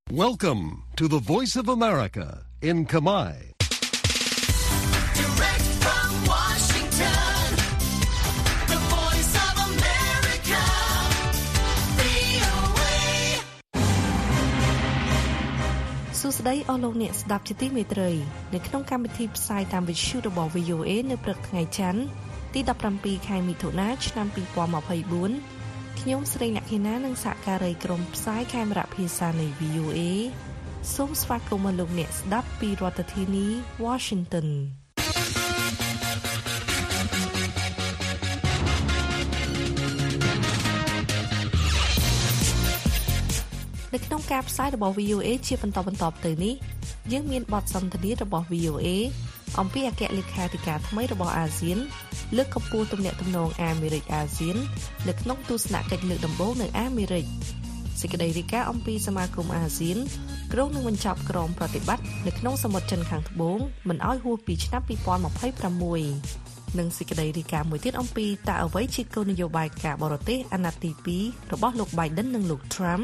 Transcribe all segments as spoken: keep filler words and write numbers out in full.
Welcome to the Voice of America in Khmer. Direct from Washington, the Voice of America, វី អូ เอសួស្តីអស់លោកអ្នកស្ដាប់ជាទីមេត្រីនៅក្នុងកម្មវិធីផ្សាយតាមវិទ្យុរបស់ វី អូ เอ នៅព្រឹកថ្ងៃច័ន្ទទីដប់ប្រាំពីរខែមិថុនាឆ្នាំពីរពាន់ម្ភៃបួនខ្ញុំស្រីលក្ខិណានិងសហការីក្រុមផ្សាយខេមរៈភាសានៃ វី អូ เอ សូមស្វាគមន៍លោកអ្នកស្ដាប់ពីរដ្ឋធានី Washington នៅក្នុងការផ្សាយរបស់ វី អូ เอ ជាបន្តបន្តទៅនេះយើងមានបទសន្ទនារបស់ វី អូ เอ អំពីអគ្គលេខាធិការថ្មីរបស់អាស៊ានលើកកម្ពស់ទំនាក់ទំនងអាមេរិកអាស៊ាននៅក្នុងទស្សនកិច្ចលើកដំបូងនៅអាមេរិកសេចក្តីរាយការណ៍អំពីសមាគមអាស៊ានក្រុងនឹងបញ្ចប់ក្រមប្រតិបត្តិនៅក្នុងសមុទ្រចិនខាងត្បូងមិនឲ្យហួសពីឆ្នាំពីរពាន់ម្ភៃប្រាំមួយនិងសេចក្តីរាយការណ៍មួយទៀតអំពីតើអ្វីជាគោលនយោបាយការបរទេសអាណត្តិទីពីររបស់លោក Biden និងលោក Trump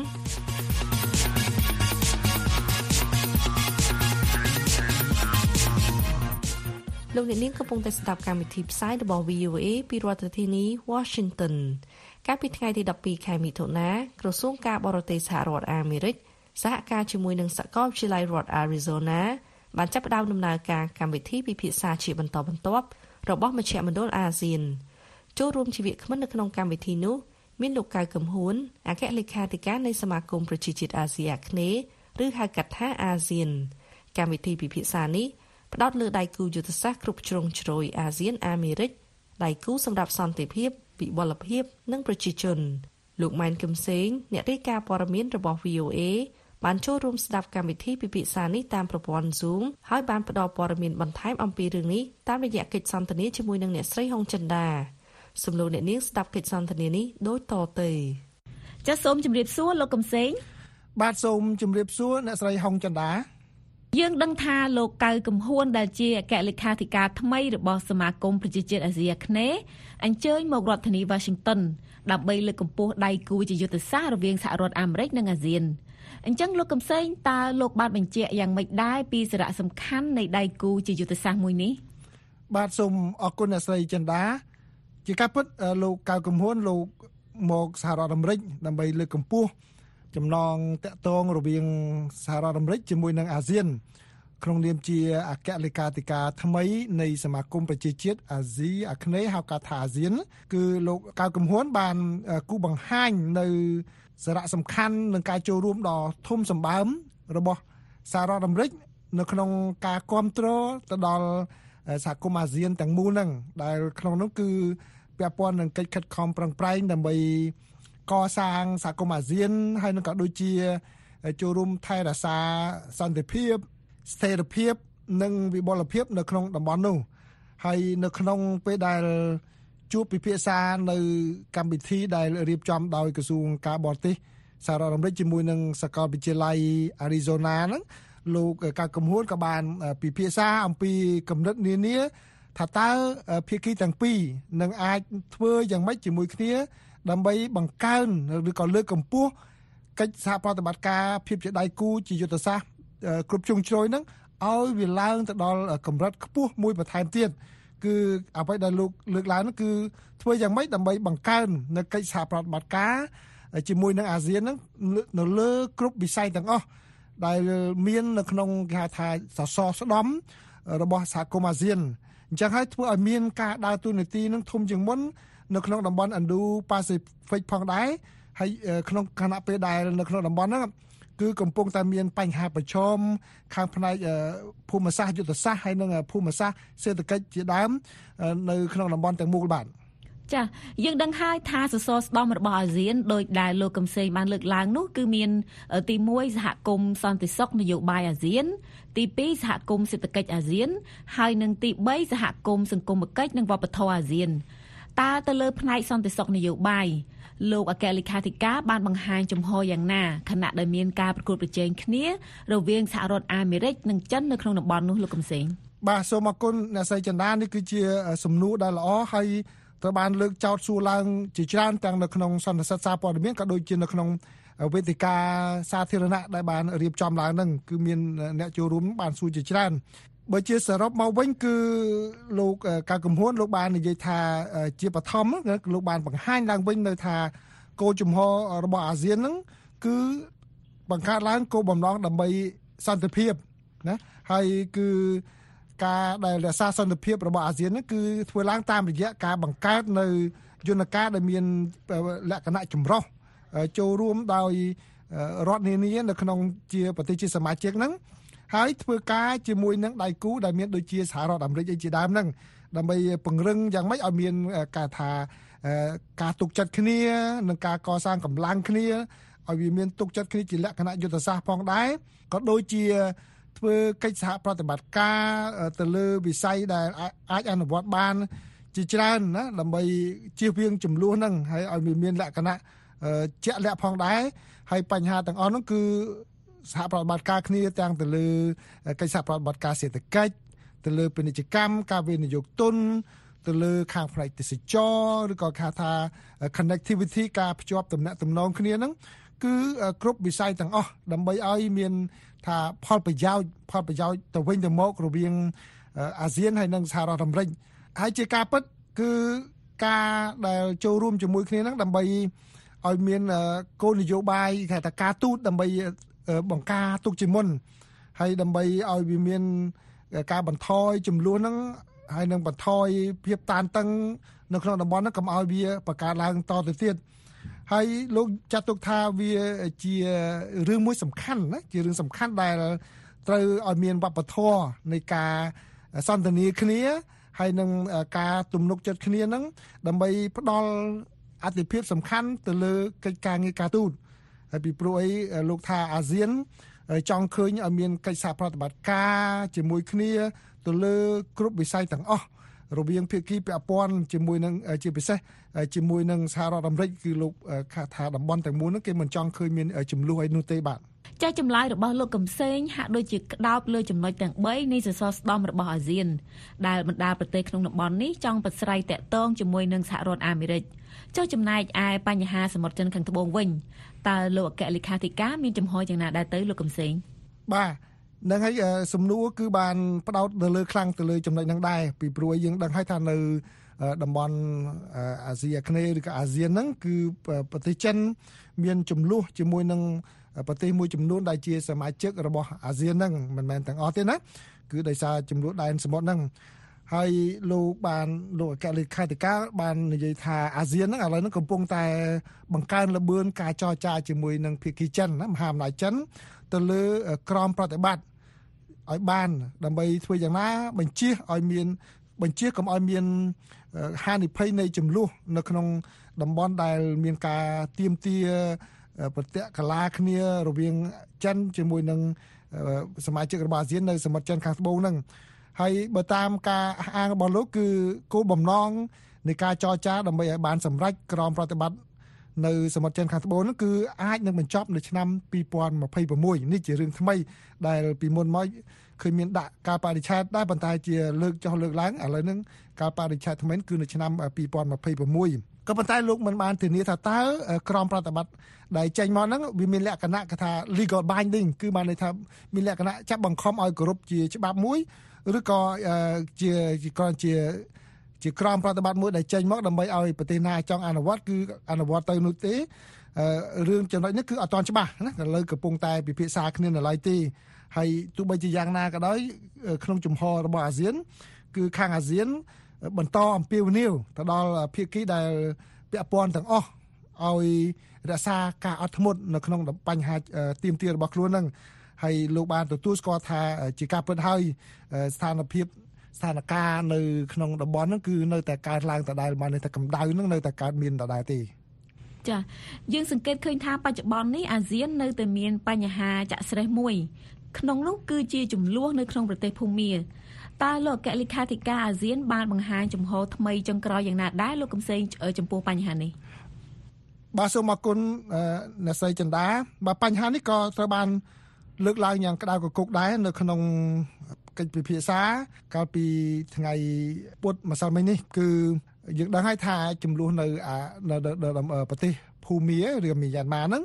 លោកអ្នកនាងកំពុងតែស្ដាប់កម្មវិធីផ្សាយរបស់ វី អូ เอ ពីរដ្ឋធានី Washington កាលពីថ្ងៃទីដប់ពីរខែមិថុនាក្រសួងការបរទេសសហរដ្ឋអាមេរិកសហការជាមួយនឹងសាកលវិទ្យាល័យរដ្ឋ Arizona បានចាប់ផ្ដើមដំណើរការកម្មវិធីពិភាក្សាជាបន្តបន្ទាប់របស់មជ្ឈមណ្ឌលអាស៊ានចូលរួមជាវាគ្មិននៅក្នុងកម្មវិធីនោះមានលោកកៅកំហួនអគ្គលេខាធិការនៃសមាគមប្រជាជាតិអាស៊ីអាគ្នេយ៍ឬហៅកាត់ថាអាស៊ានកម្មវិធីពិភាក្សានេះផ្ដោតលើដៃគូយុទ្ធសាស្ត្រគ្រប់ជ្រុងជ្រោយអាស៊ានអាមេរិកដៃគូសម្រាប់សន្តិភាពវិបលភាពនិងប្រជាជនលោកម៉ែនកឹមសេងអ្នករាយការណ៍ព័ត៌មានរបស់ វី អូ เอ បានចូលរួមស្ដាប់កម្មវិធីពិភាក្សានេះតាមប្រព័ន្ធ Zoom ហើយបានផ្ដល់ព័ត៌មានបន្ថែមអំពីរឿងនេះតាមរយៈកិច្ចសន្ទនាជាមួយនឹងអ្នកស្រីហុងចិន្តាសូមលោកអ្នកនាងស្ដាប់កិច្ចសន្ទនានេះដូចតទៅចាសសូមជម្រាបសួរលោកកឹមសេងបាទសូមជម្រាបសួរអ្នកស្រីហុងចិន្តាយើងដឹងថាលោកកៅកំហួនដែលជាអគ្គលេខាធិការថ្មីរបស់សមាគមប្រជាជាតិអាស៊ីអាគ្នេយ៍អញ្ជើញមករដ្ឋធានី Washington ដើម្បីលើកកម្ពស់ដៃគូជាយុទ្ធសាស្ត្ររវាងសហរដ្ឋអាមេរិកនិងអាស៊ានអញ្ចឹងលោកកឹមសេងតើលោកបានបញ្ជាក់យ៉ាងម៉េចដែរពីសារៈសំខាន់នៃដៃគូជាយុទ្ធសាស្ត្រមួយនេះបាទសូមអរគុណអ្នកស្រីចិន្តាជាការពិតលោកកៅកំហួនលោកមកសហរដ្ឋអាមេរិកដើម្បីលើកកម្ពស់ចំណងតាក់ទងរវាងសហរដ្ឋអាមេរិកជាមួយនឹងអាស៊ានក្នុងនាមជាអគ្គលេខាធិការថ្មីនៃសមាគមប្រជាជាតិអាស៊ីអាគ្នេយ៍ហៅកាត់ថាអាស៊ានគឺលោកកៅកំហួនបានគូបង្ហាញនៅសារៈសំខាន់នឹងការចូលរួមដ៏ធំសម្បើមរបស់សហរដ្ឋអាមេរិកនៅក្នុងការគ្រប់គ្រងទៅដល់សហគមន៍អាស៊ានទាំងមូលហ្នឹងដែលក្នុងនោះគឺពាក់ព័ន្ធនឹងកិច្ចខិតខំប្រឹងប្រែងដើម្បីកសាងសហគមន៍អាស៊ានហើយនឹងក៏ដូចជាចូលរួមថែរក្សាសន្តិភាពស្ថិរភាពនិងវិបលភាពនៅក្នុងតំបន់នោះហើយនៅក្នុងពេលដែលជួបពិភាក្សានៅកម្មវិធីដែលរៀបចំដោយក្រសួងការបរទេសសហរដ្ឋអាមេរិកជាមួយនឹងសាកលវិទ្យាល័យ Arizona ហ្នឹងលោកកៅកំហួនក៏បានពិភាក្សាអំពីគំនិតនានាថាតើភាគីទាំងពីរនឹងអាចធ្វើយ៉ាងម៉េចជាមួយគ្នាដើម្បីបង្កើនឬក៏លើកកម្ពស់កិច្ចសហប្រតិបត្តិការភាពជាដៃគូជាយុទ្ធសាស្ត្រគ្រប់ជ្រុងជ្រោយហ្នឹងឲ្យវាឡើងទៅដល់កម្រិតខ្ពស់មួយបន្ថែមទៀតគឺអ្វីដែលលោកលើកឡើងនោះគឺធ្វើយ៉ាងម៉េចដើម្បីបង្កើននៅកិច្ចសហប្រតិបត្តិការជាមួយនឹងអាស៊ានហ្នឹងនៅលើគ្រប់វិស័យទាំងអស់ដែលមាននៅក្នុងគេហៅថាសសរស្តម្ភរបស់សហគមន៍អាស៊ានអញ្ចឹងហើយធ្វើឲ្យមានការដើរតួនាទីនឹងធំជាងមុននៅក្នុងតំបន់ Indo-Pacific ផងដែរហើយក្នុងខណៈពេលដែលនៅក្នុងតំបន់ហ្នឹងគឺកំពុងតែមានបញ្ហាប្រឈមខាងផ្នែកភូមិសាស្ត្រយុទ្ធសាស្ត្រហើយនិងភូមិសាស្ត្រសេដ្ឋកិច្ចជាដើមនៅក្នុងតំបន់ទាំងមូលបាទចាយើងដឹងហើយថាសសរស្តម្ភរបស់អាស៊ានដោយដែលលោកកឹមសេងបានលើកឡើងនោះគឺមានទីមួយសហគមន៍សន្តិសុខនយោបាយអាស៊ានទីពីរសហគមន៍សេដ្ឋកិច្ចអាស៊ានហើយនិងទីបីសហគមន៍សង្គមគិច្ចនិងវប្បធម៌អាស៊ានតើទៅលើផ្នែកសន្តិសុខនយោបាយលោកអគ្គលេខាធិការបានបង្ហាញចំហយ៉ាងណាខណៈដែលមានការប្រកួតប្រជែងគ្នារវាងសហរដ្ឋអាមេរិកនិងចិននៅក្នុងតំបន់នោះលោកកឹមសេងបាទសូមអរគុណអ្នកស្រីចិន្តានេះគឺជាសំណួរដែលល្អហើយត្រូវបានលើកចោទសួរឡើងជាច្រើនទាំងនៅក្នុងសន្និសីទសារព័ត៌មានក៏ដូចជានៅក្នុងវេទិកាសាធារណៈដែលបានរៀបចំឡើងហ្នឹងគឺមានអ្នកចូលរួមបានសួរជាច្រើនបើជាសរុបមកវិញគឺលោកកៅកំហួនលោកបាននិយាយថាជាបឋមលោកបានបង្ហាញឡើងវិញនៅថាគោលជំហររបស់អាស៊ានហ្នឹងគឺបង្កើតឡើងគោលបំណងដើម្បីសន្តិភាពណាហើយគឺការដែលរក្សាសន្តិភាពរបស់អាស៊ានហ្នឹងគឺធ្វើឡើងតាមរយៈការបង្កើតនៅយន្តការដែលមានលក្ខណៈចម្រុះចូលរួមដោយរដ្ឋនានានៅក្នុងជាប្រទេសជាសមាជិកហ្នឹងហើយធ្វើការជាមួយនឹងដៃគូដែលមានដូចជាសហរដ្ឋអាមេរិកអីជាដើមហ្នឹងដើម្បីពង្រឹងយ៉ាងម៉េចឲ្យមានការថាការទុកចិត្តគ្នានិងការកសាងកម្លាំងគ្នាឲ្យវាមានទុកចិត្តគ្នាជាលក្ខណៈយុទ្ធសាស្ត្រផងដែរក៏ដូចជាធ្វើកិច្ចសហប្រតិបត្តិការទៅលើវិស័យដែលអាចអនុវត្តបានជាច្រើនណាដើម្បីជៀសវាងចំនួនហ្នឹងហើយឲ្យវាមានលក្ខណៈជាក់លាក់ផងដែរហើយបញ្ហាទាំងអស់ហ្នឹងគឺសហប្រតិបត្តិការគ្នាទាំងទៅលើកិច្ចសហប្រតិបត្តិការសេដ្ឋកិច្ចទៅលើពាណិជ្ជកម្មការវិនិយោគទុនទៅលើខាងផ្នែកទេសចរឬក៏គេថា connectivity ការភ្ជាប់ទំនាក់ទំនងគ្នាហ្នឹងគឺគ្រប់វិស័យទាំងអស់ដើម្បីឲ្យមានថាផលប្រយោជន៍ផលប្រយោជន៍ទៅវិញទៅមករវាងអាស៊ានហើយនិងសហរដ្ឋអាមេរិកហើយជាការពិតគឺការដែលចូលរួមជាមួយគ្នាហ្នឹងដើម្បីឲ្យមានគោលនយោបាយគេថាការទូតដើម្បីបង្ការទុកជាមុនហើយដើម្បីឲ្យវាមានការបន្ថយចំនួនហ្នឹងហើយនឹងបន្ថយភាពតានតឹងនៅក្នុងតំបន់ហ្នឹងកុំឲ្យវាបង្កើតឡើងតទៅទៀតហើយលោកចាត់ទុកថាវាជារឿងមួយសំខាន់ណាជារឿងសំខាន់ដែលត្រូវឲ្យមានវប្បធម៌នៃការសន្ទនាគ្នាហើយនឹងការទំនុកចិត្តគ្នាហ្នឹងដើម្បីផ្ដល់អត្ថប្រយោជន៍សំខាន់ទៅលើកិច្ចការងារការទូតហើយពីព្រោះអីលោកថាអាស៊ានចង់ឃើញឲ្យមានកិច្ចសហប្រតិបត្តិការជាមួយគ្នាទៅលើគ្រប់វិស័យទាំងអស់រវាងភាគីពាក់ព័ន្ធជាមួយនឹងជាពិសេសជាមួយនឹងសហរដ្ឋអាមេរិកគឺលោកថាតំបន់ទាំងមូលហ្នឹងគេមិនចង់ឃើញមានចំនួនអីនោះទេបាទចាស់ចម្លើយរបស់លោកកំសែងហាក់ដូចជាក្តោបលើចំណុចទាំងបីនៃសសរស្តម្ភរបស់អាស៊ានដែលបណ្ដាប្រទេសក្នុងតំបន់នេះចង់ប្រស្រ័យតាក់ទងជាមួយនឹងសហរដ្ឋអាមេរិកចុះចំណែកឯបញ្ហាសមុទ្រចិនខាងត្បូងវិញតើលោកអគ្គលេខាធិការមានចំហយ៉ាងណាដែរទៅលោកកំសែងបាទនឹងហើយសំណួរគឺបានផ្ដោតទៅលើខ្លាំងទៅលើចំណុចហ្នឹងដែរពីព្រោះយើងដឹងហើយថានៅតំបន់អាស៊ីអាគ្នេយ៍ឬក៏អាស៊ានហ្នឹងគឺប្រទេសចិនមានចំនួនជាមួយនឹងប្រទេសមួយចំនួនដែលជាសមាជិករបស់អាស៊ានហ្នឹងមិនមែនទាំងអស់ទេណាគឺដោយសារចំនួនដែនសមុទ្រហ្នឹងហើយលោកបានលោកអគ្គលេខាធិការបាននិយាយថាអាស៊ានហ្នឹងឥឡូវហ្នឹងកំពុងតែបង្កើនល្បឿនការចរចាជាមួយនឹងភាគីចិនណាមហាអំណាចចិនទៅលើក្រមប្រតិបត្តិឲ្យបានដើម្បីធ្វើយ៉ាងណាបញ្ជាឲ្យមានបញ្ជាកុំឲ្យមានហានិភ័យនៃចំនួននៅក្នុងតំបន់ដែលមានការទាមទារប្រតិកលាគ្នារវាងចិនជាមួយនឹងសមាជិករបស់អាស៊ាននៅសមុទ្រចិនខាងត្បូងហ្នឹងហើយបើតាមការអះអាងរបស់លោកគឺគោលបំណងនៃការចរចាដើម្បីឲ្យបានសម្រេចក្រមប្រតិបត្តិនៅសមុទ្រចិនខាងត្បូងហ្នឹងគឺអាចនឹងបញ្ចប់នៅឆ្នាំពីរពាន់ម្ភៃប្រាំនេះជារឿងថ្មីដែលពីមុនមកឃើញមានដាក់ការបដិឆេទដែរប៉ុន្តែជាលើកចុះលើកឡើងឥឡូវហ្នឹងការបដិឆេទថ្មីគឺនៅឆ្នាំពីរពាន់ម្ភៃប្រាំក៏ប៉ុន្តែលោកមិនបានធានាថាតើក្រមប្រតិបត្តិដែលចេញមកហ្នឹងវាមានលក្ខណៈគេថា legal binding គឺបានន័យថាមានលក្ខណៈចាប់បង្ខំឲ្យគោរពជាច្បាប់មួយឬក៏ជាគ្រាន់ជាជាក្រមប្រតិបត្តិមួយដែលចេញមកដើម្បីឲ្យប្រទេសណាចង់អនុវត្តគឺអនុវត្តទៅនោះទេរឿងចំណុចនេះគឺអត់ទាន់ច្បាស់ណាឥឡូវកំពុងតែពិភាក្សាគ្នានៅឡើយទេហើយទោះបីជាយ៉ាងណាក៏ដោយក្នុងជំហររបស់អាស៊ានគឺខាងអាស៊ានបន្តអំពាវនាវទៅដល់ភាគីដែលពាក់ព័ន្ធទាំងអស់ឲ្យរក្សាការអត់ធ្មត់នៅក្នុងបញ្ហាទាមទាររបស់ខ្លួនហ្នឹងហើយលោកបានទទួលស្គាល់ថាជាការពិតហើយស្ថានភាពស្ថានភាពនៅក្នុងតំបន់ហ្នឹងគឺនៅតែកើតឡើងដដែលបានតែកម្ដៅហ្នឹងនៅតែកើតមានដដែលទេចាយើងសង្កេតឃើញថាបច្ចុប្បន្ននេះអាស៊ាននៅតែមានបញ្ហាចាក់ស្រេះមួយក្នុងនោះគឺជាចំនួននៅក្នុងប្រទេសភូមាតើលោកអគ្គលេខាធិការអាស៊ានបានបង្ហាញចំហថ្មីចុងក្រោយយ៉ាងណាដែរលោកកំសែងចំពោះបញ្ហានេះបាទសូមអរគុណអ្នកស្រីចិន្តាបាទបញ្ហានេះក៏ត្រូវបានលើកឡើងយ៉ាងក្តៅគគុកដែរនៅក្នុងកិច្ចពិភាក្សាកាលពីថ្ងៃពុធម្សិលមិញនេះគឺយើងដឹងហើយថាចំនួននៅនៅប្រទេសភូមាឬមីយ៉ាន់ម៉ាហ្នឹង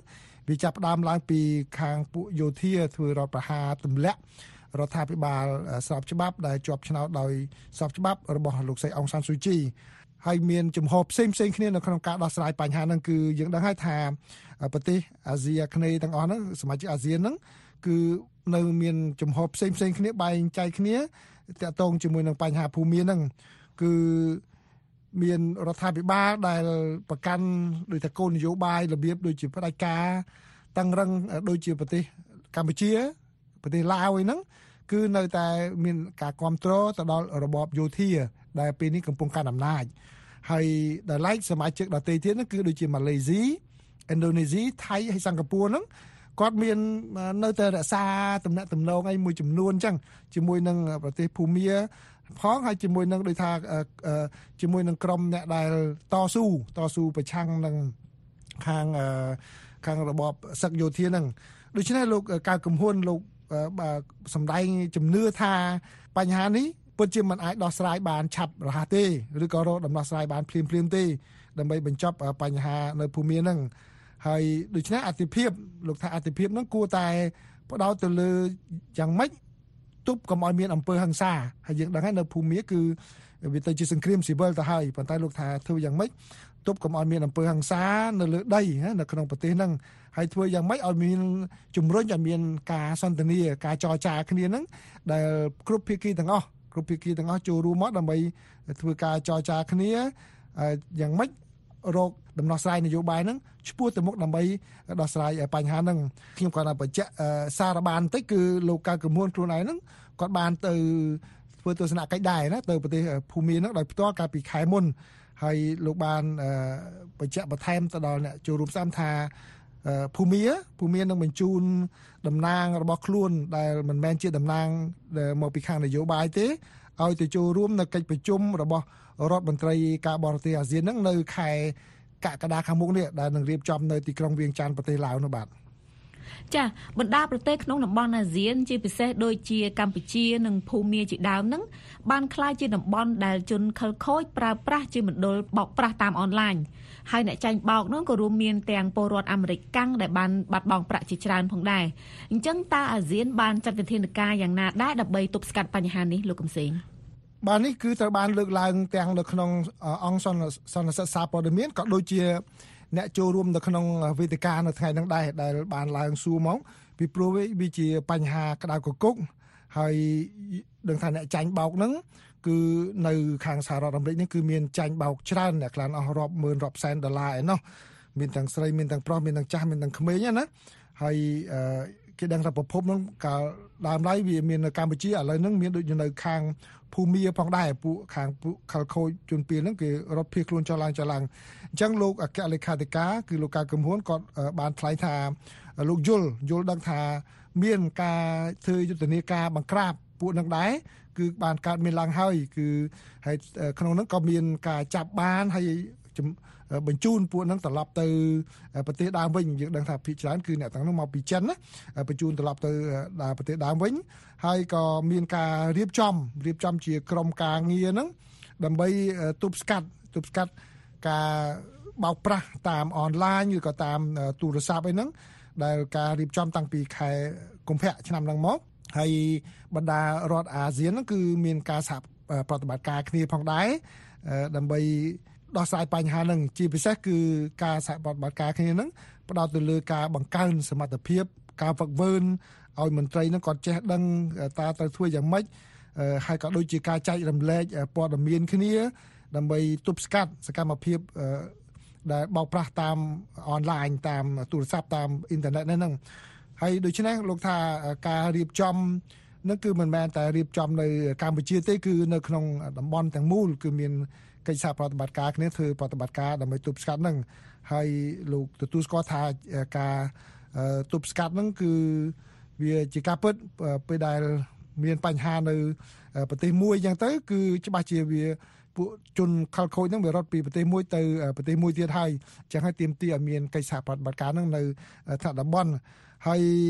វាចាប់ផ្ដើមឡើងពីខាងពួកយោធាធ្វើរដ្ឋប្រហារទម្លាក់រដ្ឋាភិបាលស្របច្បាប់ដែលជាប់ឆ្នោតដោយស្របច្បាប់របស់លោកស្រីអុងសានស៊ូជីហើយមានជំហរផ្សេងផ្សេងគ្នានៅក្នុងការដោះស្រាយបញ្ហាហ្នឹងគឺយើងដឹងហើយថាប្រទេសអាស៊ីអាគ្នេយ៍ទាំងអស់ហ្នឹងសមាជិកអាស៊ានហ្នឹងគឺនៅមានជំហរផ្សេងផ្សេងគ្នាបែងចែកគ្នាតាក់ទងជាមួយនឹងបញ្ហាភូមិហ្នឹងគឺមានរដ្ឋាភិបាលដែលប្រកាន់ដោយតែគោលនយោបាយរបៀបដូចជាផ្ដាច់ការតឹងរឹងដូចជាប្រទេសកម្ពុជាប្រទេសឡាវអីហ្នឹងគឺនៅតែមានការគ្រប់គ្រងទៅដល់របបយោធាដែលពេលនេះកំពុងកាន់អំណាចហើយដែលឡែកសមាជិកដទៃទៀតហ្នឹងគឺដូចជាម៉ាឡេស៊ីឥណ្ឌូនេស៊ីថៃហើយសិង្ហបុរីហ្នឹងគាត់មាននៅតែរក្សាទំនាក់ទំនងអីមួយចំនួនអញ្ចឹងជាមួយនឹងប្រទេសភូមាផងហើយជាមួយនឹងដូចថាជាមួយនឹងក្រុមអ្នកដែលតស៊ូតស៊ូប្រឆាំងនឹងខាងខាងរបបសឹកយោធាហ្នឹងដូច្នេះលោកកៅកំហ៊ុនលោកសម្ដែងជំនឿថាបញ្ហានេះពិតជាមិនអាចដោះស្រាយបានឆាប់រហ័សទេឬក៏រកដំណោះស្រាយបានភ្លាមភ្លាមទេដើម្បីបញ្ចប់បញ្ហានៅភូមិហ្នឹងហើយដូច្នេះអធិភាពលោកថាអធិភាពហ្នឹងគួរតែផ្ដោតទៅលើយ៉ាងម៉េចទប់កុំឲ្យមានអំពើហិង្សាហើយយើងដឹងហើយនៅភូមិគឺវាទៅជាសង្គ្រាមស៊ីវិលទៅហើយប៉ុន្តែលោកថាធ្វើយ៉ាងម៉េចទប់កុំឲ្យមានអំពើហិង្សានៅលើដីនៅក្នុងប្រទេសហ្នឹងហើយធ្វើយ៉ាងម៉េចឲ្យមានជំរុញឲ្យមានការសន្ទនាការចរចាគ្នាហ្នឹងដែលគ្រប់ភាគីទាំងអស់គ្រប់ភាគីទាំងអស់ចូលរួមមកដើម្បីធ្វើការចរចាគ្នាយ៉ាងម៉េចរកដំណោះស្រាយនយោបាយហ្នឹងឆ្ពោះទៅមុខដើម្បីដោះស្រាយបញ្ហាហ្នឹងខ្ញុំគាត់ថាបញ្ជាក់សារបានបន្តិចគឺលោកកៅកំហ៊ុនខ្លួនឯងហ្នឹងគាត់បានទៅធ្វើទស្សនកិច្ចដែរណាទៅប្រទេសភូមាហ្នឹងដោយផ្ទាល់កាលពីខែមុនហើយលោកបានបញ្ជាក់បន្ថែមទៅដល់អ្នកចូលរួមផ្សំថាភូមាភូមានឹងបញ្ជូនតំណាងរបស់ខ្លួនដែលមិនមែនជាតំណាងមកពីខាងនយោបាយទេឲ្យទៅចូលរួមនៅកិច្ចប្រជុំរបស់រដ្ឋមន្ត្រីការបរទេសអាស៊ានហ្នឹងនៅខែកក្កដាខាងមុខនេះដែលនឹងរៀបចំនៅទីក្រុងវៀងច័ន្ទប្រទេសឡាវនោះបាទចាបណ្ដាប្រទេសក្នុងតំបន់អាស៊ានជាពិសេសដូចជាកម្ពុជានិងភូមាជាដើមហ្នឹងបានក្លាយជាតំបន់ដែលជនខិលខូចប្រើប្រាស់ជាមណ្ឌលបោកប្រាស់តាមអនឡាញហើយអ្នកចាញ់បោកហ្នឹងក៏រួមមានទាំងពលរដ្ឋអាមេរិកកាំងដែលបានបាត់បង់ប្រាក់ជាច្រើនផងដែរអញ្ចឹងតើអាស៊ានបានចាត់វិធានការយ៉ាងណាដែរដើម្បីទប់ស្កាត់បញ្ហានេះលោកកំសែងបាទនេះគឺត្រូវបានលើកឡើងទាំងនៅក្នុងអង្គសន្និសីទសារព័ត៌មានក៏ដូចជាអ្នកចូលរួមនៅក្នុងវេទិកានៅថ្ងៃហ្នឹងដែរដែលបានឡើងសួរមកពីព្រោះវាជាបញ្ហាក្តៅគគុកហើយដឹងថាអ្នកចាញ់បោកហ្នឹងគឺនៅខាងសហរដ្ឋអាមេរិកនេះគឺមានចាញ់បោកច្រើនអ្នកខ្លះអស់រាប់ម៉ឺនរាប់សែនដុល្លារឯណោះមានទាំងស្រីមានទាំងប្រុសមានទាំងចាស់មានទាំងក្មេងណាហើយគេដឹងថាប្រភពហ្នឹងកាលដើមឡើយវាមាននៅកម្ពុជាឥឡូវហ្នឹងមានដូចនៅខាងភូមាផងដែរពួកខាងពួកខលខូចជនពីលហ្នឹងគេរត់ភៀសខ្លួនចុះឡើងចុះឡើងអញ្ចឹងលោកអគ្គលេខាធិការគឺលោកកៅកំហ៊ុនគាត់បានថ្លែងថាលោកយល់យល់ដឹងថាមានការធ្វើយុទ្ធនាការបង្ក្រាបពួកហ្នឹងដែរគឺបានកើតមានឡើងហើយគឺហើយក្នុងហ្នឹងក៏មានការចាប់បានហើយបញ្ជូនពួកហ្នឹងត្រឡប់ទៅប្រទេសដើមវិញយើងដឹងថាភាគច្រើនគឺអ្នកទាំងនោះមកពីចិនណាបញ្ជូនត្រឡប់ទៅដល់ប្រទេសដើមវិញហើយក៏មានការរៀបចំរៀបចំជាក្រុមការងារហ្នឹងដើម្បីទប់ស្កាត់ទប់ស្កាត់ការបោកប្រាស់តាមអនឡាញឬក៏តាមទូរស័ព្ទអីហ្នឹងដែលការរៀបចំតាំងពីខែកុម្ភៈឆ្នាំហ្នឹងមកហើយបណ្ដារដ្ឋអាស៊ានហ្នឹងគឺមានការសហប្រតិបត្តិការគ្នាផងដែរដើម្បីដោះស្រាយបញ្ហាហ្នឹងជាពិសេសគឺការសហប្រតិបត្តិការគ្នាហ្នឹងផ្ដោតទៅលើការបង្កើនសមត្ថភាពការហ្វឹកហ្វឺនឲ្យមន្ត្រីហ្នឹងគាត់ចេះដឹងតើត្រូវធ្វើយ៉ាងម៉េចហើយក៏ដូចជាការចែករំលែកព័ត៌មានគ្នាដើម្បីទប់ស្កាត់សកម្មភាពដែលបោកប្រាស់តាមអនឡាញតាមទូរស័ព្ទតាមអ៊ីនធឺណិតហ្នឹងហើយដូច្នេះលោកថាការរៀបចំនឹងគឺមិនមែនតែរៀបចំនៅកម្ពុជាទេគឺនៅក្នុងតំបន់ទាំងមូលគឺមានកិច្ចសហប្រតិបត្តិការគ្នាធ្វើប្រតិបត្តិការដើម្បីទប់ស្កាត់ហ្នឹងហើយលោកទទួលស្គាល់ថាការទប់ស្កាត់ហ្នឹងគឺវាជាការពិតពេលដែលមានបញ្ហានៅប្រទេសមួយអញ្ចឹងទៅគឺច្បាស់ជាវាពួកជនខលខូចហ្នឹងវារត់ពីប្រទេសមួយទៅប្រទេសមួយទៀតហើយអញ្ចឹងហើយទាមទារឲ្យមានកិច្ចសហប្រតិបត្តិការហ្នឹងនៅថ្នាក់តំបន់ហើយ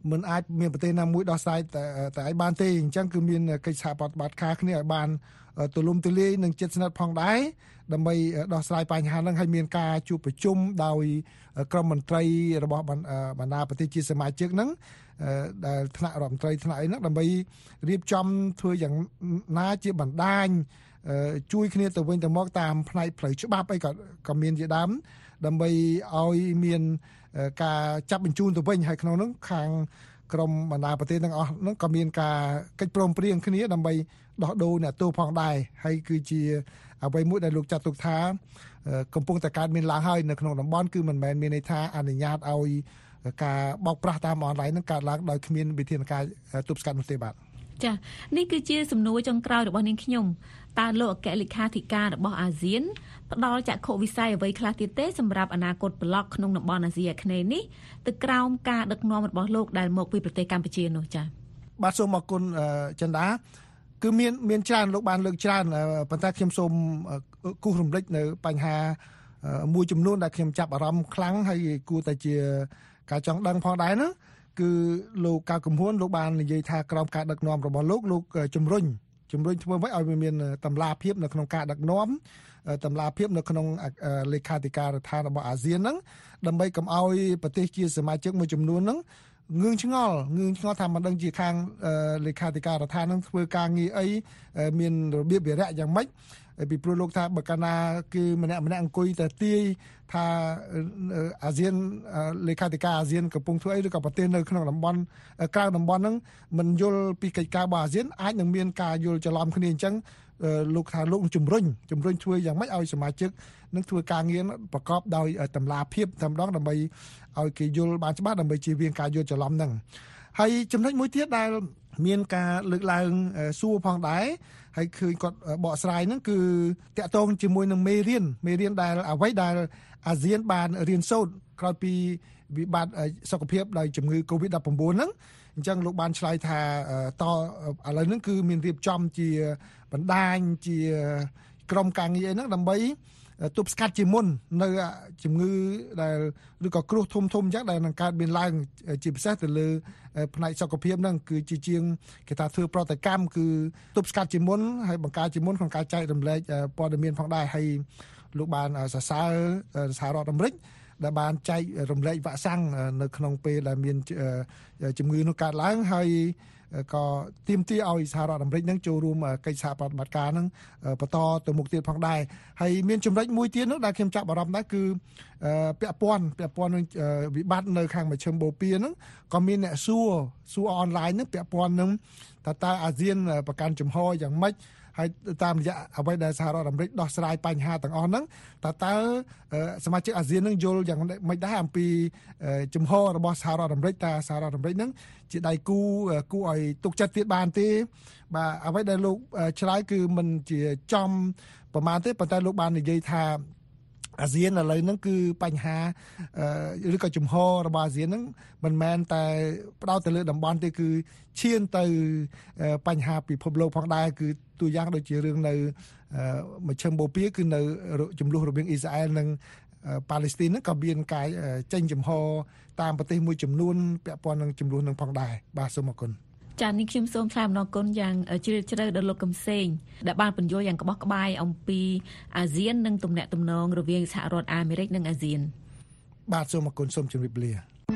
មិនអាចមានប្រទេសណាមួយដោះស្រាយតែតែឲ្យបានទេអញ្ចឹងគឺមានកិច្ចសហប្រតិបត្តិការគ្នាឲ្យបានទូលំទូលាយនិងជិតស្និទ្ធផងដែរដើម្បីដោះស្រាយបញ្ហាហ្នឹងឲ្យមានការជួបប្រជុំដោយក្រុមមន្ត្រីរបស់បណ្ដាប្រទេសជាសមាជិកហ្នឹងដែលថ្នាក់រដ្ឋមន្ត្រីថ្នាក់អីហ្នឹងដើម្បីរៀបចំធ្វើយ៉ាងណាជាបណ្ដាញជួយគ្នាទៅវិញទៅមកតាមផ្នែកផ្លូវច្បាប់អីក៏ក៏មានជាដើមដើម្បីឲ្យមានការចាប់បញ្ជូនទៅវិញហើយក្នុងនោះខាងក្រមបណ្ដាប្រទេសទាំងអស់ហ្នឹងក៏មានការកិច្ចព្រមព្រៀងគ្នាដើម្បីដោះដូរអ្នកទោសផងដែរហើយគឺជាអ្វីមួយដែលលោកចាត់ទុកថាកំពុងតែកើតមានឡើងហើយនៅក្នុងតំបន់គឺមិនមែនមានន័យថាអនុញ្ញាតឲ្យការបោកប្រាស់តាមអនឡាញហ្នឹងកើតឡើងដោយគ្មានវិធានការទប់ស្កាត់នោះទេបាទចា៎នេះគឺជាសំណួរចុងក្រោយរបស់នាងខ្ញុំតើលោកអគ្គលេខាធិការរបស់អាស៊ានផ្ដល់ចក្ខុវិស័យអ្វីខ្លះទៀតទេសម្រាប់អនាគតប្លុកក្នុងតំបន់អាស៊ីអាគ្នេយ៍នេះទៅក្រោមការដឹកនាំរបស់លោកដែលមកពីប្រទេសកម្ពុជានោះចា៎បាទសូមអរគុណចិន្តាគឺមានមានច្រើនលោកបានលើកច្រើនប៉ុន្តែខ្ញុំសូមគូសរំលឹកនៅបញ្ហាមួយចំនួនដែលខ្ញុំចាប់អារម្មណ៍ខ្លាំងហើយគួរតែជាការចង់ដឹងផងដែរណាគឺលោកកៅកំហួនលោកបាននិយាយថាក្រោមការដឹកនាំរបស់លោកលោកជំរុញជំរុញធ្វើម៉េចឲ្យមានតម្លាភាពនៅក្នុងការដឹកនាំតម្លាភាពនៅក្នុងលេខាធិការដ្ឋានរបស់អាស៊ានហ្នឹងដើម្បីកុំឲ្យប្រទេសជាសមាជិកមួយចំនួនហ្នឹងងឿងឆ្ងល់ងឿងឆ្ងល់ថាមិនដឹងជាខាងលេខាធិការដ្ឋានហ្នឹងធ្វើការងារអីមានរបៀបវិរៈយ៉ាងម៉េចពីព្រោះលោកថាបើកាលណាគឺម្នាក់ម្នាក់អង្គុយតែទាយថាអាស៊ានលេខាធិការអាស៊ានកំពុងធ្វើអីឬក៏ប្រទេសនៅក្នុងតំបន់ក្រៅតំបន់ហ្នឹងមិនយល់ពីកិច្ចការរបស់អាស៊ានអាចនឹងមានការយល់ច្រឡំគ្នាអញ្ចឹងលោកថាលោកជំរុញជំរុញធ្វើយ៉ាងម៉េចឲ្យសមាជិកនឹងធ្វើការងារប្រកបដោយតម្លាភាពតែម្ដងដើម្បីឲ្យគេយល់បានច្បាស់ដើម្បីជៀសវាងការយល់ច្រឡំហ្នឹងហើយចំណុចមួយទៀតដែលមានការលើកឡើងសួរផងដែរហើយឃើញគាត់បកស្រាយហ្នឹងគឺតាក់ទងជាមួយនឹងមេរៀនមេរៀនដែលអ្វីដែលអាស៊ានបានរៀនសូត្រក្រោយពីវិបត្តិសុខភាពដោយជំងឺ កូវីដ ដប់ប្រាំបួន ហ្នឹងអញ្ចឹងលោកបានឆ្លើយថាតឥឡូវហ្នឹងគឺមានរៀបចំជាបណ្ដាញជាក្រុមការងារហ្នឹងដើម្បីទប់ស្កាត់ជាមុននៅជំងឺដែលឬក៏គ្រោះធំធំអញ្ចឹងដែលនឹងកើតមានឡើងជាពិសេសទៅលើផ្នែកសុខភាពហ្នឹងគឺជាជាងគេថាធ្វើប្រតិកម្មគឺទប់ស្កាត់ជាមុនហើយបង្ការជាមុនក្នុងការចែករំលែកព័ត៌មានផងដែរហើយលោកបានសរសើរសហរដ្ឋអាមេរិកដែលបានចែករំលែកវ៉ាក់សាំងនៅក្នុងពេលដែលមានជំងឺនោះកើតឡើងហើយក៏ទាមទារឲ្យសហរដ្ឋអាមេរិកនឹងចូលរួមកិច្ចសហប្រតិបត្តិការនឹងបន្តទៅមុខទៀតផងដែរហើយមានចំណុចមួយទៀតនោះដែលខ្ញុំចាប់អារម្មណ៍ដែរគឺពាក់ព័ន្ធពាក់ព័ន្ធនឹងវិបត្តិនៅខាងមជ្ឈិមបូព៌ាហ្នឹងក៏មានអ្នកសួរសួរអនឡាញហ្នឹងពាក់ព័ន្ធនឹងតើតើអាស៊ានប្រកាន់ជំហរយ៉ាងម៉េចហើយតាមរយៈអ្វីដែលសហរដ្ឋអាមេរិកដោះស្រាយបញ្ហាទាំងអស់ហ្នឹងតើតើសមាជិកអាស៊ាននឹងយល់យ៉ាងម៉េចដែរអំពីជំហររបស់សហរដ្ឋអាមេរិកតើសហរដ្ឋអាមេរិកហ្នឹងជាដៃគូគូឲ្យទុកចិត្តទៀតបានទេបាទអ្វីដែលលោកឆ្លើយគឺមិនជាចំប្រមាណទេប៉ុន្តែលោកបាននិយាយថាអាស៊ានឥឡូវហ្នឹងគឺបញ្ហាឬក៏ជំហររបស់អាស៊ានហ្នឹងមិនមែនតែផ្ដោតទៅលើតំបន់ទេគឺឈានទៅបញ្ហាពិភពលោកផងដែរគឺទូយ៉ាងដូចជារឿងនៅមជ្ឈិមបូព៌ាគឺនៅចំនួនរវាងអ៊ីស្រាអែលនិងប៉ាឡេស្ទីនហ្នឹងក៏មានការចេញជំហរតាមប្រទេសមួយចំនួនពាក់ព័ន្ធនឹងចំនួននឹងផងដែរបាទសូមអរគុណចា៎នេះខ្ញុំសូមថ្លែងអំណរគុណយ៉ាងជ្រាលជ្រៅដល់លោកកំសែងដែលបានបញ្យល់យ៉ាងក្បោះក្បាយអំពីអាស៊ាននិងទំនាក់ទំនងរវាងសហរដ្ឋអាមេរិកនិងអាស៊ានបាទសូមអរគុណសូមជម្រាបលា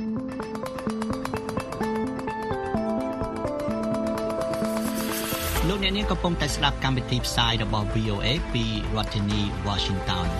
លោកអ្នកនាងកំពុងតែស្ដាប់កម្មវិធីផ្សាយរបស់ វី អូ អេ ពីរដ្ឋធានី Washington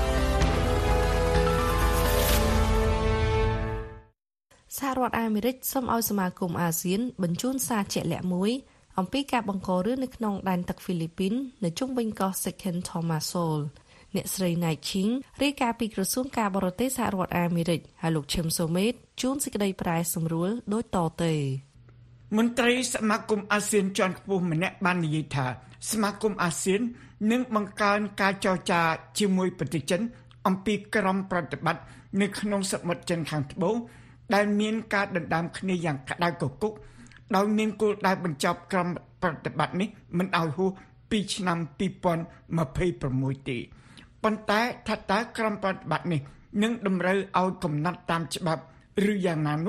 សហរដ្ឋអាមេរិកសូមឲ្យសមាគមអាស៊ានបញ្ជូនសារជាក់លាក់មួយអំពីការបង្ករឿងនៅក្នុងដែនទឹកហ្វីលីពីននៅជុំវិញកោះ Second Thomas Shoal អ្នកស្រី Nai Ching រាយការណ៍ពីក្រសួងការបរទេសសហរដ្ឋអាមេរិកហើយលោកឈឹមសូមេតជួនសេចក្តីប្រែសម្រួលដូចតទៅមន្ត្រីសមាគមអាស៊ានជាន់ខ្ពស់ម្នាក់បាននិយាយថាសមាគមអាស៊ាននឹងបង្កើនការចរចាជាមួយប្រទេសចិនអំពីក្រុមប្រតិបត្តិនៅក្នុងសមុទ្រចិនខាងត្បូងដែលមានការដណ្ដើមគ្នាយ៉ាងក្តៅគគុកដោយមានគោលដៅបញ្ចប់ក្រុមប្រតិបត្តិនេះមិនឲ្យហួសពីឆ្នាំពីរពាន់ម្ភៃប្រាំមួយទេប៉ុន្តែថាតើក្រុមប្រតិបត្តិនេះនឹងតម្រូវឲ្យកំណត់តាមច្បាប់ឬយ៉ាងណានោះ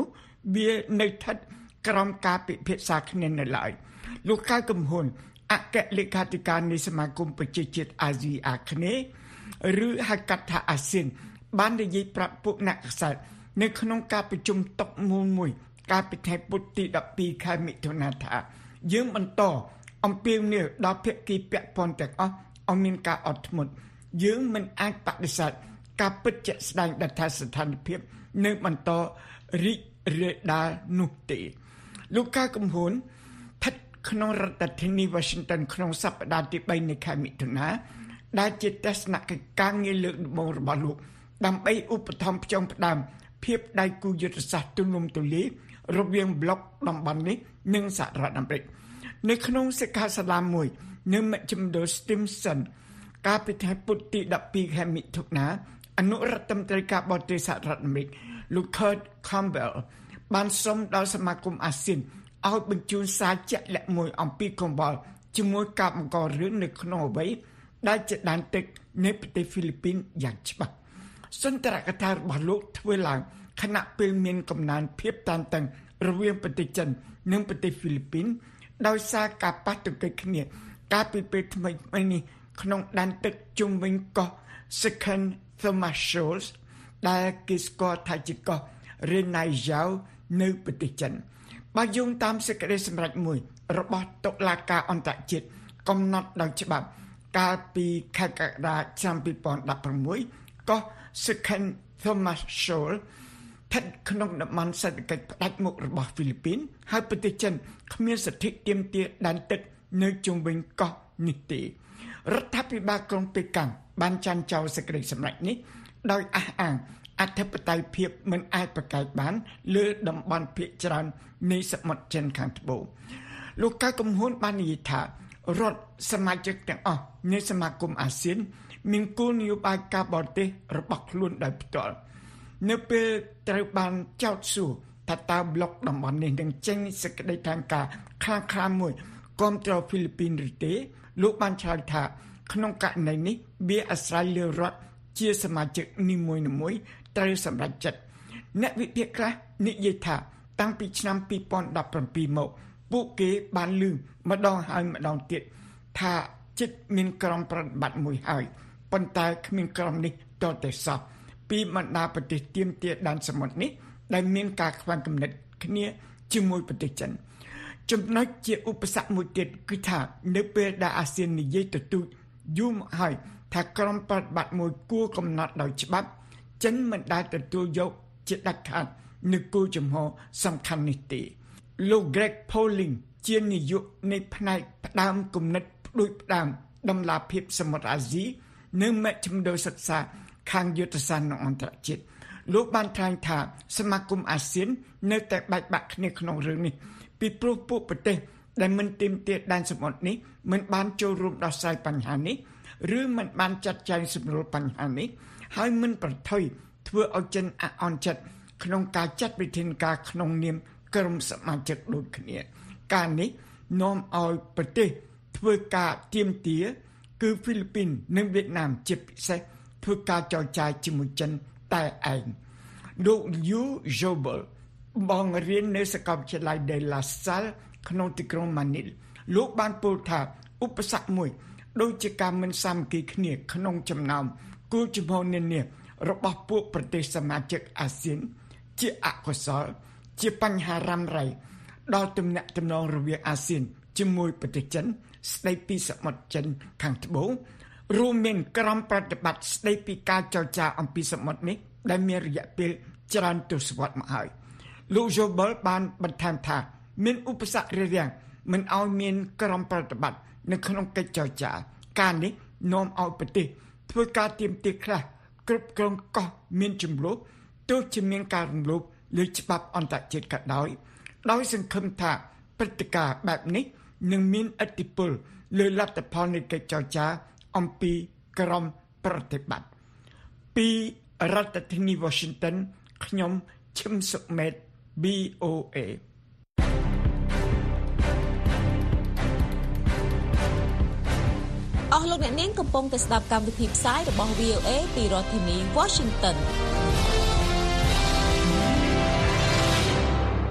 វានៅស្ថិតក្រោមការពិភាក្សាគ្នានៅឡើយលោកកៅកំហ៊ុនអគ្គលេខាធិការនៃសមាគមប្រជាជាតិអាស៊ីអាគ្នេយ៍ឬហៅកាត់ថាអាស៊ានបាននិយាយប្រាប់ពួកអ្នកខ្សែនៅក្នុងការប្រជុំតុមូលមួយកាលពីថ្ងៃពុធទីដប់ពីរខែមិថុនាថាយើងបន្តអំពាវនាវដល់ភាគីពាក់ព័ន្ធទាំងអស់ឲ្យមានការអត់ធ្មត់យើងមិនអាចបដិសេធការពិតជាក់ស្ដែងដែលថាស្ថានភាពនៅបន្តរីករាលដាលនោះទេលោកកៅកំហ៊ុនស្ថិតក្នុងរដ្ឋធានី Washington ក្នុងសប្តាហ៍ទីបីនៃខែមិថុនាដែលជាទស្សនកិច្ចការងារលើកដំបូងរបស់លោកដើម្បីឧបត្ថម្ភផ្ចង់ផ្ដើមភាពដៃគូយុទ្ធសាស្ត្រទូលំទូលាយរវាងប្លុកតំបន់នេះនិងសហរដ្ឋអាមេរិកនៅក្នុងសិក្ខាសាលាមួយនៅមជ្ឈមណ្ឌល Stimson កាលពីថ្ងៃពុធទីដប់ពីរខែមិថុនាអនុរដ្ឋមន្ត្រីការបរទេសសហរដ្ឋអាមេរិកលោក Kurt Campbell បានសុំដល់សមាគមអាស៊ានឲ្យបញ្ជូនសារជាក់លាក់មួយអំពីកង្វល់ជាមួយការបង្ករឿងនៅក្នុងអ្វីដែលជាដែនទឹកនៃប្រទេសហ្វីលីពីនយ៉ាងច្បាស់សន្ទរកថារបស់លោកធ្វើឡើងខណៈពេលមានកំណើនភាពតានតឹងរវាងប្រទេសចិននិងប្រទេសហ្វីលីពីនដោយសារការប៉ះទង្គិចគ្នាកាលពីពេលថ្មីៗនេះក្នុងដែនទឹកជុំវិញកោះ Second Thomas Shoals ដែលគេស្គាល់ថាជាកោះ Renai-Yao នៅប្រទេសចិនបើយោងតាមសេចក្តីសម្រេចមួយរបស់តុលាការអន្តរជាតិកំណត់ដោយច្បាប់កាលពីខែកក្កដាឆ្នាំពីរពាន់ដប់ប្រាំមួយកោះ Second Thomas Shoals ស្ថិតក្នុងតំបន់សេដ្ឋកិច្ចផ្ដាច់មុខរបស់ហ្វីលីពីនហើយប្រទេសចិនគ្មានសិទ្ធិទាមទារដែនទឹកនៅជុំវិញកោះនេះទេរដ្ឋាភិបាលក្រុងប៉េកាំងបានចាញ់ចោលសេចក្តីសម្រេចនេះដោយអះអាងអធិបតេយ្យភាពមិនអាចប្រកែកបានលើតំបន់ភាគច្រើននៃសមុទ្រចិនខាងត្បូងលោកកៅកំហ៊ុនបាននិយាយថារដ្ឋសមាជិកទាំងអស់នៃសមាគមអាស៊ានមានគោលនយោបាយការបរទេសរបស់ខ្លួនដោយផ្ទាល់នៅពេលត្រូវបានចោទសួរថាតើប្លុកតំបន់នេះនឹងចេញសេចក្តីថ្លែងការណ៍ខ្លាំងក្លាមួយគាំទ្រហ្វីលីពីនឬទេលោកបានឆ្លើយថាក្នុងករណីនេះវាអាស្រ័យលើរដ្ឋជាសមាជិកនីមួយៗត្រូវសម្រេចចិត្តអ្នកវិភាគខ្លះនិយាយថាតាំងពីឆ្នាំពីរពាន់ដប់ប្រាំពីរមកពួកគេបានលឺម្ដងហើយម្ដងទៀតថាចិត្តមានក្រុមប្រតិបត្តិមួយហើយប៉ុន្តែគ្មានក្រុមនេះតតែសោះពីបណ្ដាប្រទេសទាមទារដែនសមុទ្រនេះដែលមានការខ្វែងគំនិតគ្នាជាមួយប្រទេសចិនចំណុចជាឧបសគ្គមួយទៀតគឺថានៅពេលដែលអាស៊ាននិយាយទទូចយូរមកហើយថាក្រុមប្រតិបត្តិមួយគួរកំណត់ដោយច្បាប់ចិនមិនដែលទទួលយកជាដាច់ខាតនូវគោលជំហរសំខាន់នេះទេលោក Greg Polling ជានាយកនៃផ្នែកផ្ដើមគំនិតផ្ដួចផ្ដើមដំណាភិបសមុទ្រអាស៊ីនៅមជ្ឈមណ្ឌលសិក្សាខាងយុទ្ធសាស្ត្រនិងអន្តរជាតិលោកបានថ្លែងថាសមាគមអាស៊ាននៅតែបែកបាក់គ្នាក្នុងរឿងនេះពីព្រោះពួកប្រទេសដែលមិនទាមទារដែនសមុទ្រនេះមិនបានចូលរួមដោះស្រាយបញ្ហានេះឬមិនបានចាត់ចែងសម្រួលបញ្ហានេះហើយមិនប្រថុយធ្វើឲ្យចិនអអន់ចិត្តក្នុងការចាត់វិធានការក្នុងនាមក្រុមសមាជិកដូចគ្នាការនេះនាំឲ្យប្រទេសធ្វើការទាមទារគឺហ្វីលីពីននិងវៀតណាមជាពិសេសធ្វើការចរចាជាមួយចិនតែឯងលោក Yu Zhobel បងរៀននៅសាកលវិទ្យាល័យ De La Salle ក្នុងទីក្រុងម៉ានីលលោកបានពោលថាឧបសគ្គមួយដូចជាការមិនសាមគ្គីគ្នាក្នុងចំណោមគោលជំហរនានារបស់ពួកប្រទេសសមាជិកអាស៊ានជាអកុសលជាបញ្ហារ៉ាំរ៉ៃដល់ទំនាក់ទំនងរវាងអាស៊ានជាមួយប្រទេសចិនស្ដីពីសមុទ្រចិនខាងត្បូងរួមមានក្រុមប្រតិបត្តិស្ដីពីការចរចាអំពីសមុទ្រនេះដែលមានរយៈពេលច្រើនទសវត្សរ៍មកហើយលោក Jobel បានបន្ថែមថាមានឧបសគ្គរារាំងមិនឲ្យមានក្រុមប្រតិបត្តិនៅក្នុងកិច្ចចរចាការនេះនាំឲ្យប្រទេសធ្វើការទាមទារខ្លះគ្រប់គ្រងកោះមានចំនួនទោះជាមានការរំលោភលើច្បាប់អន្តរជាតិក៏ដោយដោយសង្ឃឹមថាព្រឹត្តិការណ៍បែបនេះនឹងមានឥទ្ធិពលលើលទ្ធផលនៃកិច្ចចរចាអំពីក្រុមប្រតិបត្តិពីរដ្ឋធានី Washington ខ្ញុំឈឹមសុមេត B O A អស់លោកអ្នកនាងកំពុងតែស្ដាប់កម្មវិធីផ្សាយរបស់ V O A ពីរដ្ឋធានី Washington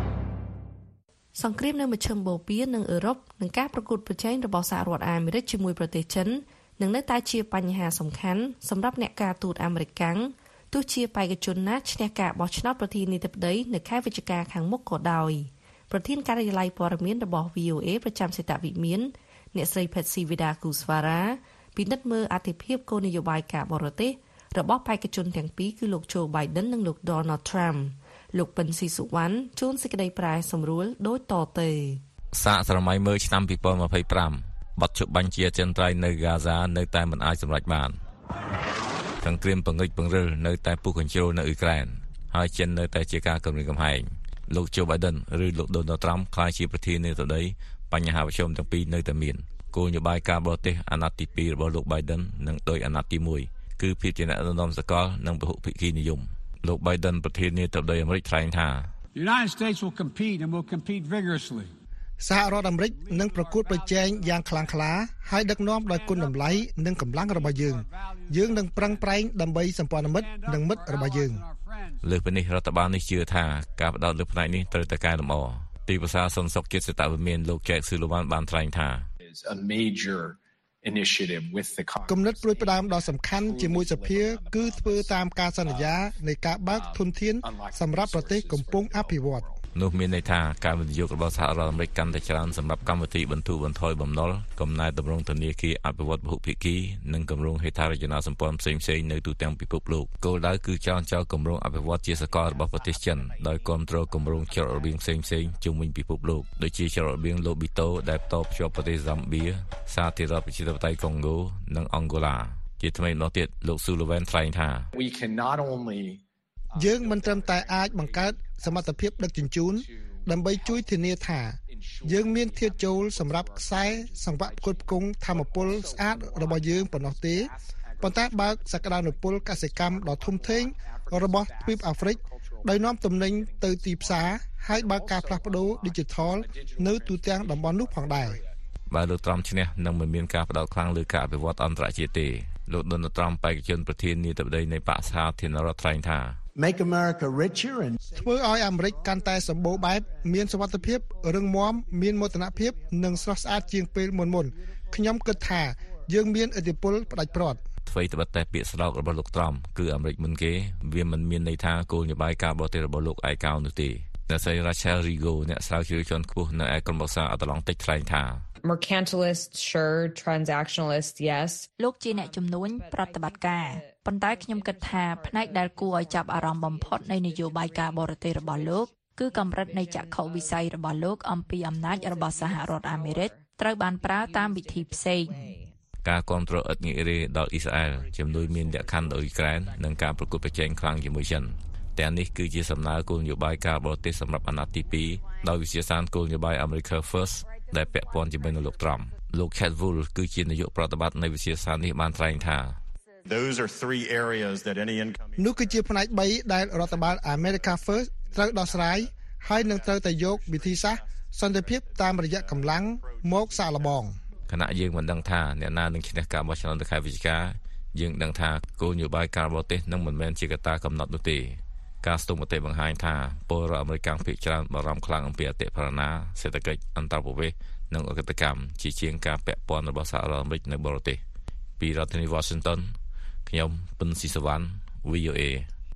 សង្គ្រាមនៅមជ្ឈិមបូព៌ានិងអឺរ៉ុបនិងការប្រកួតប្រជែងរបស់សហរដ្ឋអាមេរិកជាមួយប្រទេសចិននឹងនៅតែជាបញ្ហាសំខាន់សម្រាប់អ្នកការទូតអាមេរិកកាំងទោះជាបេក្ខជនណាឈ្នះការបោះឆ្នោតប្រធានាធិបតីនៅខែវិច្ឆិកាខាងមុខក៏ដោយប្រធានការិយាល័យព័ត៌មានរបស់ វី អូ អេ ប្រចាំសេតវិមានអ្នកស្រី Patsy Widakuswara ពិនិត្យមើលអតិភិបគោលនយោបាយការបរទេសរបស់បេក្ខជនទាំងពីរគឺលោក Joe Biden និងលោក Donald Trump លោកពិនស៊ីសុវណ្ណជួនសេចក្តីប្រែសម្រួលដូចតទៅសាកស្រមៃមើលឆ្នាំពីរពាន់ម្ភៃប្រាំបទជប់បញ្ជាចិនត្រៃនៅហ្គាហ្សានៅតែមិនអាចសម្រេចបានសង្គ្រាមពង្រីកពង្រិលនៅតែពុះកញ្ជ្រោលនៅអ៊ុយក្រែនហើយចិននៅតែជាការគំរាមកំហែងលោក Joe Biden ឬលោក Donald Trump ក្លាយជាប្រធានាធិបតីបញ្ហាប្រឈមទាំងពីរនៅតែមានគោលនយោបាយការបរទេសអាណត្តិទីពីររបស់លោក Biden និងដោយអាណត្តិទីមួយគឺភាពជាអ្នកដឹកនាំសកលនិងពហុភាគីនិយមលោក Biden ប្រធានាធិបតីអាមេរិកថ្លែងថា The United States will compete and will compete vigorously សហរដ្ឋអាមេរិកនឹងប្រកួតប្រជែងយ៉ាងខ្លាំងក្លាហើយដឹកនាំដោយគុណតម្លៃនិងកម្លាំងរបស់យើងយើងនឹងប្រឹងប្រែងដើម្បីសម្ព័ន្ធមិត្តនិងមិត្តរបស់យើងលើសពីនេះរដ្ឋបាលនេះជឿថាការផ្ដោតលើផ្នែកនេះត្រូវតែកែលម្អទីប្រឹក្សាសន្តិសុខជាតិសេតវិមានលោក Jack Sullivan បានថ្លែងថា a major initiative with the គំនិតព្រួយផ្ដើមដ៏សំខាន់ជាមួយសភាគឺធ្វើតាមការសន្យានៃការបើកធនធានសម្រាប់ប្រទេសកំពុងអភិវឌ្ឍនោះមានន័យថាការវិនិយោគរបស់សហរដ្ឋអាមេរិកកាន់តែច្រើនសម្រាប់កម្មវិធីបន្ធូរបន្ថយបំណុលកំណែតម្រង់ធនាគារអភិវឌ្ឍពហុភាគីនិងគម្រោងហេដ្ឋារចនាសម្ព័ន្ធផ្សេងៗនៅទូទាំងពិភពលោកគោលដៅគឺចងចោលគម្រោងអភិវឌ្ឍជាសកលរបស់ប្រទេសចិនដោយគ្រប់គ្រងគម្រោងច្រករបៀងផ្សេងៗជុំវិញពិភពលោកដូចជាច្រករបៀងឡូប៊ីតូដែលតភ្ជាប់ប្រទេសហ្សាំបៀសាធារណប្រជាធិបតេយ្យកុងហ្គោនិងអង់ហ្គោឡាជាថ្មីម្ដងទៀតលោក Sullivan ថ្លែងថា We can not only យើងមិនត្រឹមតែអាចបង្កើតសមត្ថភាពដឹកជញ្ជូនដើម្បីជួយធានាថាយើងមានធាតុចូលសម្រាប់ខ្សែសង្វាក់ផ្គត់ផ្គង់ធម្មពលស្អាតរបស់យើងប៉ុណ្ណោះទេប៉ុន្តែបើកសក្តានុពលកសិកម្មដ៏ធំធេងរបស់ទ្វីបអាហ្វ្រិកដោយនាំទំនិញទៅទីផ្សារហើយបើកការផ្លាស់ប្ដូរ Digital នៅទូទាំងតំបន់នោះផងដែរបើលោកត្រាំឈ្នះនឹងមិនមានការផ្ដោតខ្លាំងលើការអភិវឌ្ឍអន្តរជាតិទេលោក Donald Trump បេក្ខជនប្រធានាធិបតីនៃបក្សសាធារណរដ្ឋថ្លែងថា Make America richer and ធ្វើឲ្យអាមេរិកកាន់តែសម្បូរបែបមានសុវត្ថិភាពរឹងមាំមានមោទនភាពនិងស្រស់ស្អាតជាងពេលមុនមុនខ្ញុំគិតថាយើងមានឥទ្ធិពលផ្ដាច់ព្រាត់អ្វីត្បិតតែពាក្យស្លោករបស់លោកត្រាំគឺអាមេរិកមុនគេវាមិនមានន័យថាគោលនយោបាយការបរទេសរបស់លោកឯកោនោះទេអ្នកស្រី Rachel Rigo អ្នកស្រាវជ្រាវជាន់ខ្ពស់នៅឯក្រុមប្រឹក្សាអន្តរជាតិថ្លែងថា Mercantilist sure transactionalist yes លោកជាអ្នកជំនួញប្រតិបត្តិការប៉ុន្តែខ្ញុំគិតថាផ្នែកដែលគួរឲ្យចាប់អារម្មណ៍បំផុតនៃនយោបាយការបរទេសរបស់លោកគឺកម្រិតនៃចក្ខុវិស័យរបស់លោកអំពីអំណាចរបស់សហរដ្ឋអាមេរិកត្រូវបានប្រើតាមវិធីផ្សេងការគ្រប់គ្រងឥតងាករេដល់អ៊ីស្រាអែលជំនួយមានលក្ខខណ្ឌដល់អ៊ុយក្រែននិងការប្រកួតប្រជែងខ្លាំងជាមួយចិនទាំងនេះគឺជាសំណើគោលនយោបាយការបរទេសសម្រាប់អាណត្តិទីពីរដោយវិជាសានគោលនយោបាយ America First ដែលពាក់ព័ន្ធជាមួយនឹងលោកត្រាំលោក Chad Wolf គឺជានាយកប្រតិបត្តិនៃវិជាសាននេះបានថ្លែងថា Those are three areas that any incoming នោះគឺជាផ្នែកបីដែលរដ្ឋបាល America First ត្រូវដោះស្រាយហើយនឹងត្រូវតែយកវិធីសាស្ត្រសន្តិភាពតាមរយៈកម្លាំងមកសាកល្បងគណៈយើងមិនដឹងថាអ្នកណានឹងឈ្នះការបោះឆ្នោតនៅខែវិច្ឆិកាយើងដឹងថាគោលនយោបាយការបរទេសនឹងមិនមែនជាកត្តាកំណត់នោះទេការស្ទង់មតិបង្ហាញថាពលរដ្ឋអាមេរិកភាគច្រើនបារម្ភខ្លាំងអំពីអតិផរណាសេដ្ឋកិច្ចអន្តរប្រវេសន៍និងអកតកម្មជាជាងការពាក់ព័ន្ធរបស់សហរដ្ឋអាមេរិកនៅបរទេសពីរដ្ឋធានី Washington ខ្ញុំពិនស៊ីសវណ្ណ វី អូ អេ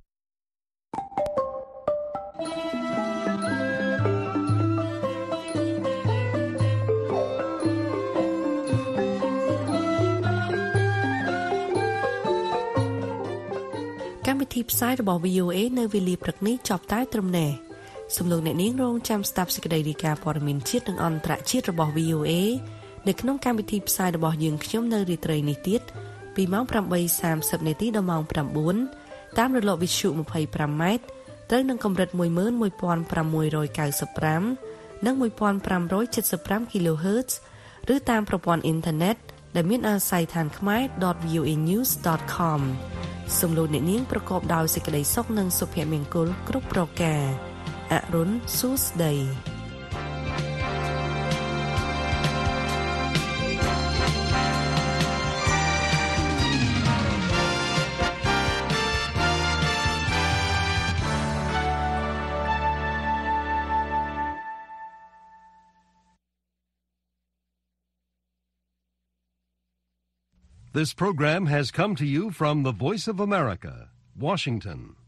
កម្មវិធីផ្សាយរបស់ វី អូ អេ នៅវេលាព្រឹកនេះចប់តែត្រឹមនេះសូមលោកអ្នកនាងរងចាំស្ដាប់សេចក្តីរាយការណ៍ព័ត៌មានជាតិនិងអន្តរជាតិរបស់ វី អូ អេ នៅក្នុងកម្មវិធីផ្សាយរបស់យើងខ្ញុំនៅរាត្រីនេះទៀតពីម៉ោង ប្រាំបីសាមសិប នាទីដល់ម៉ោង ប្រាំបួន តាមរលកវិទ្យុ ยี่สิบห้า ម៉ែត្រត្រូវនឹងកម្រិត một nghìn một trăm sáu mươi lăm និង một nghìn năm trăm bảy mươi lăm គីឡូហឺត ឬតាមប្រព័ន្ធអ៊ីនធឺណិតដែលមានអាស័យដ្ឋានខ្មែរ .វី អូ អេ news dot com សូមលោកអ្នកនាងប្រកបដោយសេចក្តីសុខនិងសុភមង្គលគ្រប់ប្រការអរុនសួស្តី This program has come to you from the Voice of America, Washington.